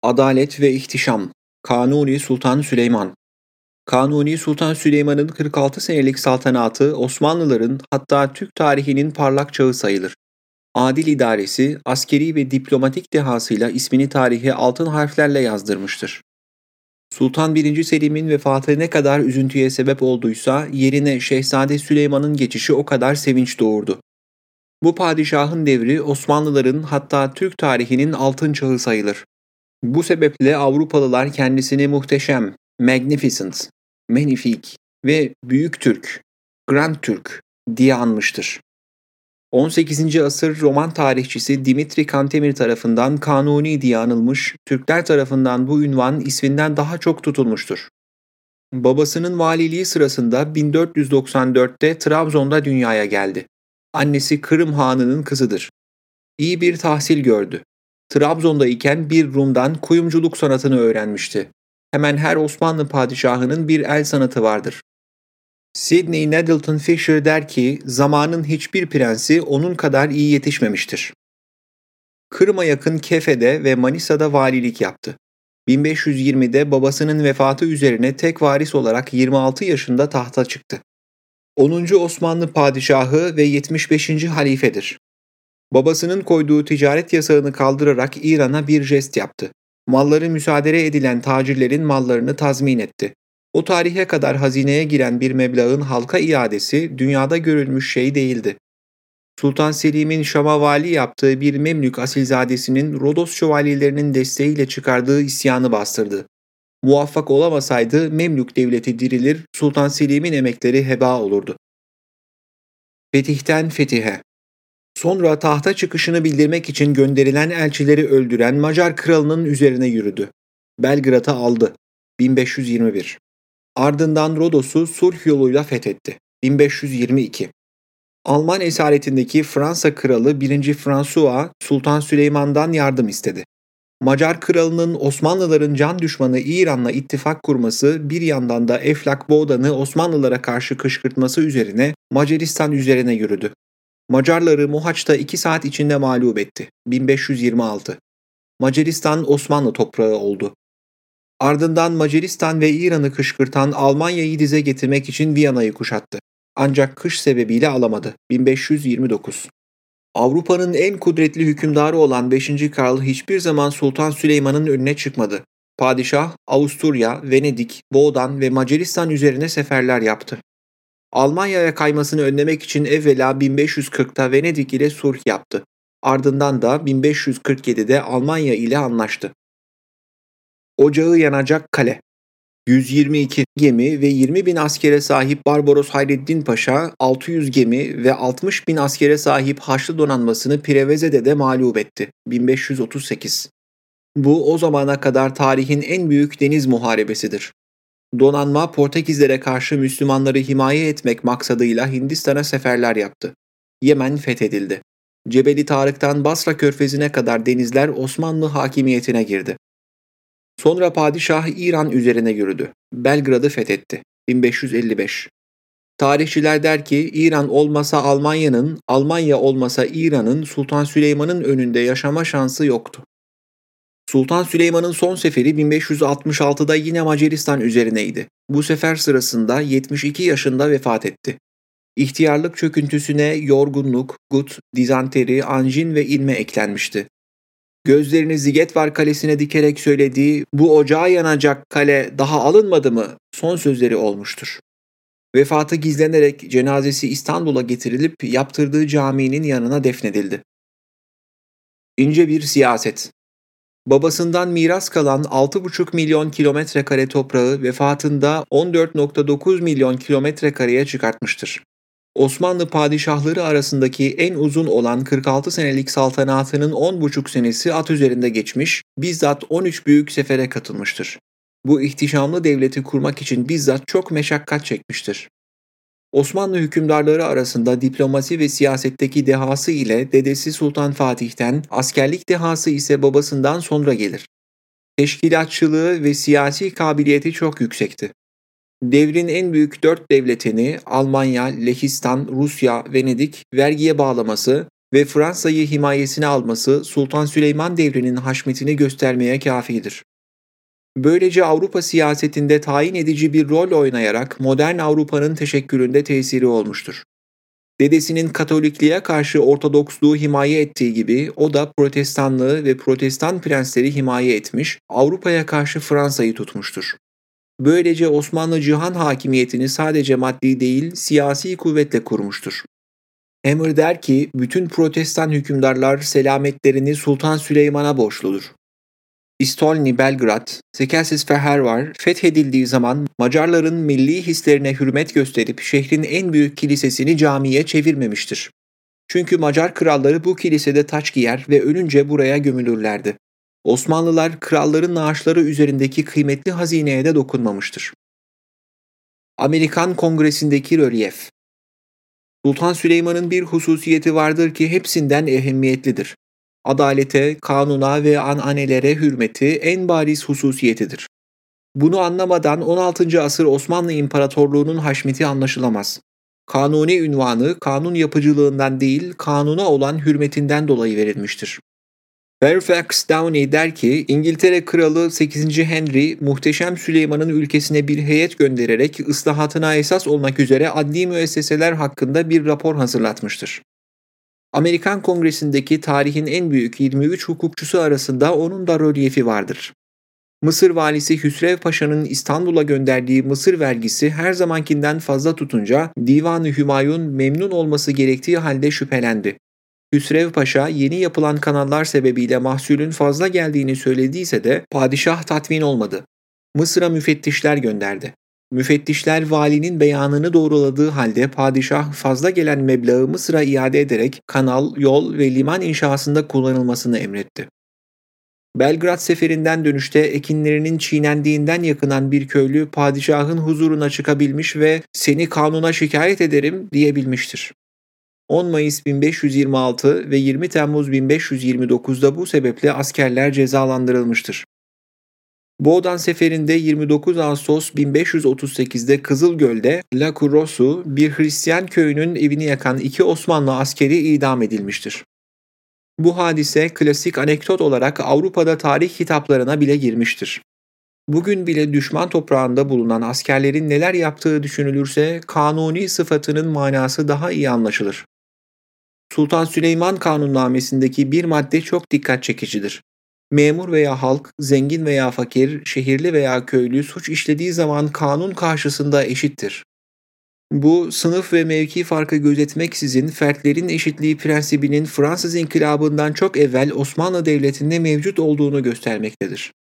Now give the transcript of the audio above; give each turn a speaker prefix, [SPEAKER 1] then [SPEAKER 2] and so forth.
[SPEAKER 1] Adalet ve ihtişam. Kanuni Sultan Süleyman. Kanuni Sultan Süleyman'ın 46 senelik saltanatı Osmanlıların hatta Türk tarihinin parlak çağı sayılır. Adil idaresi, askeri ve diplomatik dehasıyla ismini tarihe altın harflerle yazdırmıştır. Sultan 1. Selim'in vefatı ne kadar üzüntüye sebep olduysa yerine Şehzade Süleyman'ın geçişi o kadar sevinç doğurdu. Bu padişahın devri Osmanlıların hatta Türk tarihinin altın çağı sayılır. Bu sebeple Avrupalılar kendisini muhteşem, magnificent, magnifik ve Büyük Türk, Grand Türk diye anmıştır. 18. asır Roman tarihçisi Dimitri Cantemir tarafından Kanuni diye anılmış, Türkler tarafından bu ünvan isminden daha çok tutulmuştur. Babasının valiliği sırasında 1494'te Trabzon'da dünyaya geldi. Annesi Kırım Hanı'nın kızıdır. İyi bir tahsil gördü. Trabzon'da iken bir Rum'dan kuyumculuk sanatını öğrenmişti. Hemen her Osmanlı padişahının bir el sanatı vardır. Sidney Nettleton Fisher der ki, zamanın hiçbir prensi onun kadar iyi yetişmemiştir. Kırım'a yakın Kefe'de ve Manisa'da valilik yaptı. 1520'de babasının vefatı üzerine tek varis olarak 26 yaşında tahta çıktı. 10. Osmanlı padişahı ve 75. halifedir. Babasının koyduğu ticaret yasağını kaldırarak İran'a bir jest yaptı. Malları müsaade edilen tacirlerin mallarını tazmin etti. O tarihe kadar hazineye giren bir meblağın halka iadesi dünyada görülmüş şey değildi. Sultan Selim'in Şam'a vali yaptığı bir Memlük asilzadesinin Rodos şövalyelerinin desteğiyle çıkardığı isyanı bastırdı. Muvaffak olamasaydı Memlük devleti dirilir, Sultan Selim'in emekleri heba olurdu. Fetihten fetihe. Sonra tahta çıkışını bildirmek için gönderilen elçileri öldüren Macar kralının üzerine yürüdü. Belgrad'ı aldı. 1521. Ardından Rodos'u sulh yoluyla fethetti. 1522. Alman esaretindeki Fransa kralı 1. François Sultan Süleyman'dan yardım istedi. Macar kralının Osmanlıların can düşmanı İran'la ittifak kurması, bir yandan da Eflak Boğdan'ı Osmanlılara karşı kışkırtması üzerine Macaristan üzerine yürüdü. Macarları Mohaç'ta 2 saat içinde mağlup etti. 1526. Macaristan Osmanlı toprağı oldu. Ardından Macaristan ve İran'ı kışkırtan Almanya'yı dize getirmek için Viyana'yı kuşattı. Ancak kış sebebiyle alamadı. 1529. Avrupa'nın en kudretli hükümdarı olan 5. Karl hiçbir zaman Sultan Süleyman'ın önüne çıkmadı. Padişah, Avusturya, Venedik, Boğdan ve Macaristan üzerine seferler yaptı. Almanya'ya kaymasını önlemek için evvela 1540'ta Venedik ile sulh yaptı. Ardından da 1547'de Almanya ile anlaştı. Ocağı yanacak kale. 122 gemi ve 20.000 askere sahip Barbaros Hayreddin Paşa, 600 gemi ve 60.000 askere sahip Haçlı donanmasını Preveze'de de mağlup etti. 1538. Bu o zamana kadar tarihin en büyük deniz muharebesidir. Donanma Portekizlere karşı Müslümanları himaye etmek maksadıyla Hindistan'a seferler yaptı. Yemen fethedildi. Cebeli Tarık'tan Basra Körfezi'ne kadar denizler Osmanlı hakimiyetine girdi. Sonra padişah İran üzerine yürüdü. Belgrad'ı fethetti. 1555. Tarihçiler der ki İran olmasa Almanya'nın, Almanya olmasa İran'ın Sultan Süleyman'ın önünde yaşama şansı yoktu. Sultan Süleyman'ın son seferi 1566'da yine Macaristan üzerineydi. Bu sefer sırasında 72 yaşında vefat etti. İhtiyarlık çöküntüsüne yorgunluk, gut, dizanteri, anjin ve ilme eklenmişti. Gözlerini Zigetvar Kalesi'ne dikerek söylediği "Bu ocağa yanacak kale daha alınmadı mı?" son sözleri olmuştur. Vefatı gizlenerek cenazesi İstanbul'a getirilip yaptırdığı caminin yanına defnedildi. İnce bir siyaset. Babasından miras kalan 6,5 milyon kilometre kare toprağı vefatında 14,9 milyon kilometre kareye çıkartmıştır. Osmanlı padişahları arasındaki en uzun olan 46 senelik saltanatının 10,5 senesi at üzerinde geçmiş, bizzat 13 büyük sefere katılmıştır. Bu ihtişamlı devleti kurmak için bizzat çok meşakkat çekmiştir. Osmanlı hükümdarları arasında diplomasi ve siyasetteki dehası ile dedesi Sultan Fatih'ten, askerlik dehası ise babasından sonra gelir. Teşkilatçılığı ve siyasi kabiliyeti çok yüksekti. Devrin en büyük 4 devletini Almanya, Lehistan, Rusya, Venedik vergiye bağlaması, ve Fransa'yı himayesine alması Sultan Süleyman devrinin haşmetini göstermeye kâfidir. Böylece Avrupa siyasetinde tayin edici bir rol oynayarak modern Avrupa'nın teşekkülünde tesiri olmuştur. Dedesinin Katolikliğe karşı Ortodoksluğu himaye ettiği gibi o da Protestanlığı ve Protestan prensleri himaye etmiş, Avrupa'ya karşı Fransa'yı tutmuştur. Böylece Osmanlı cihan hakimiyetini sadece maddi değil, siyasi kuvvetle kurmuştur. Hammer der ki, bütün Protestan hükümdarlar selametlerini Sultan Süleyman'a borçludur. İstolni Belgrad, Szekesfehervar fethedildiği zaman Macarların milli hislerine hürmet gösterip şehrin en büyük kilisesini camiye çevirmemiştir. Çünkü Macar kralları bu kilisede taç giyer ve ölünce buraya gömülürlerdi. Osmanlılar kralların naaşları üzerindeki kıymetli hazineye de dokunmamıştır. Amerikan Kongresi'ndeki rölyef. Sultan Süleyman'ın bir hususiyeti vardır ki hepsinden ehemmiyetlidir. Adalete, kanuna ve ananelere hürmeti en bariz hususiyetidir. Bunu anlamadan 16. asır Osmanlı İmparatorluğu'nun haşmeti anlaşılamaz. Kanuni ünvanı kanun yapıcılığından değil, kanuna olan hürmetinden dolayı verilmiştir. Fairfax Downey der ki, İngiltere Kralı 8. Henry, Muhteşem Süleyman'ın ülkesine bir heyet göndererek ıslahatına esas olmak üzere adli müesseseler hakkında bir rapor hazırlatmıştır. Amerikan Kongresi'ndeki tarihin en büyük 23 hukukçusu arasında onun da rölyefi vardır. Mısır valisi Hüsrev Paşa'nın İstanbul'a gönderdiği Mısır vergisi her zamankinden fazla tutunca Divan-ı Hümayun memnun olması gerektiği halde şüphelendi. Hüsrev Paşa yeni yapılan kanallar sebebiyle mahsulün fazla geldiğini söylediyse de padişah tatmin olmadı. Mısır'a müfettişler gönderdi. Müfettişler valinin beyanını doğruladığı halde padişah fazla gelen meblağı Mısır'a iade ederek kanal, yol ve liman inşasında kullanılmasını emretti. Belgrad seferinden dönüşte ekinlerinin çiğnendiğinden yakınan bir köylü padişahın huzuruna çıkabilmiş ve "Seni kanuna şikayet ederim" diyebilmiştir. 10 Mayıs 1526 ve 20 Temmuz 1529'da bu sebeple askerler cezalandırılmıştır. Boğdan seferinde 29 Ağustos 1538'de Kızılgöl'de La Courosu, bir Hristiyan köyünün evini yakan 2 Osmanlı askeri idam edilmiştir. Bu hadise klasik anekdot olarak Avrupa'da tarih kitaplarına bile girmiştir. Bugün bile düşman toprağında bulunan askerlerin neler yaptığı düşünülürse kanuni sıfatının manası daha iyi anlaşılır. Sultan Süleyman Kanunnamesindeki bir madde çok dikkat çekicidir. Memur veya halk, zengin veya fakir, şehirli veya köylü suç işlediği zaman kanun karşısında eşittir. Bu, sınıf ve mevki farkı gözetmeksizin fertlerin eşitliği prensibinin Fransız İnkılabı'ndan çok evvel Osmanlı Devleti'nde mevcut olduğunu göstermektedir.